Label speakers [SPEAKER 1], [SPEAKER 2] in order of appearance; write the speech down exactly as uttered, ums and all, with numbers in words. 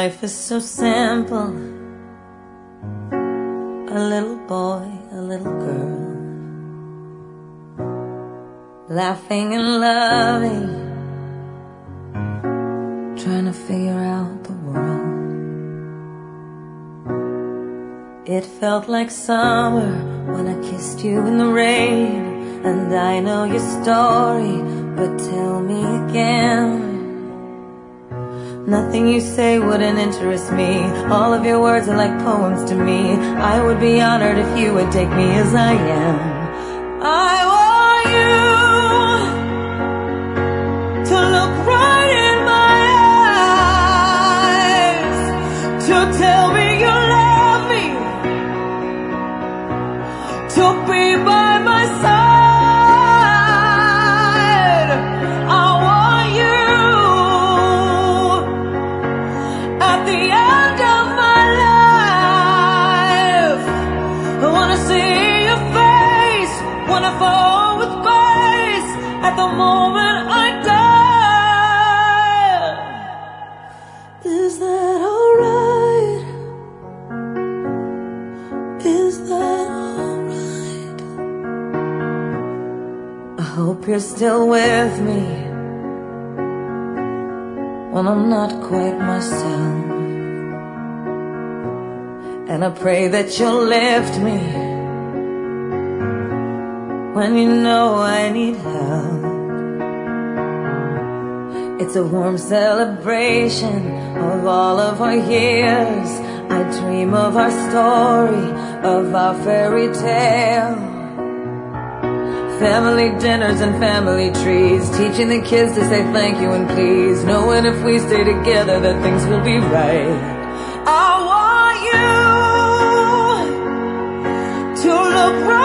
[SPEAKER 1] life is so simple. A little boy, a little girl, laughing and loving, trying to figure out the world. It felt like summer when I kissed you in the rain. And I know your story, but tell me again. Nothing you say wouldn't interest me. All of your words are like poems to me. I would be honored if you would take me as I am. I want you to look right in my eyes, to tell me you love me, to be by my side. At the moment I die, is that alright? Is that alright? I hope you're still with me when I'm not quite myself, and I pray that you'll lift me when you know I need help. It's a warm celebration of all of our years. I dream of our story, of our fairy tale. Family dinners and family trees, teaching the kids to say thank you and please, knowing if we stay together that things will be right. I want you to look right